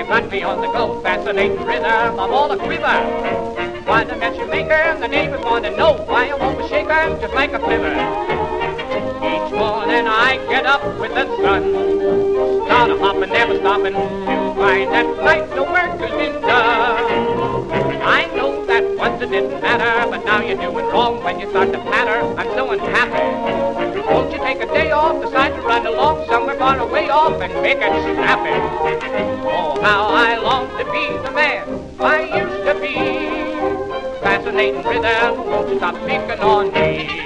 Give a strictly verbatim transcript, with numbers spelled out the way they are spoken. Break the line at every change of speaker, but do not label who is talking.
got me on the go, fascinating rhythm, I'm all a quiver. Why the mess you maker, the neighbors want to know why I'm always shaking just like a flivver. Each morning I get up with the sun, start a hopping, never stopping, to find that night the work has been done. I know that once it didn't matter, but now you're doing wrong when you start to patter. I'm so unhappy. Won't you take a day off, decide to run along somewhere far away off and make it snappy? Oh, how I long to be the man I used to be. Fascinating rhythm, won't you stop picking on me?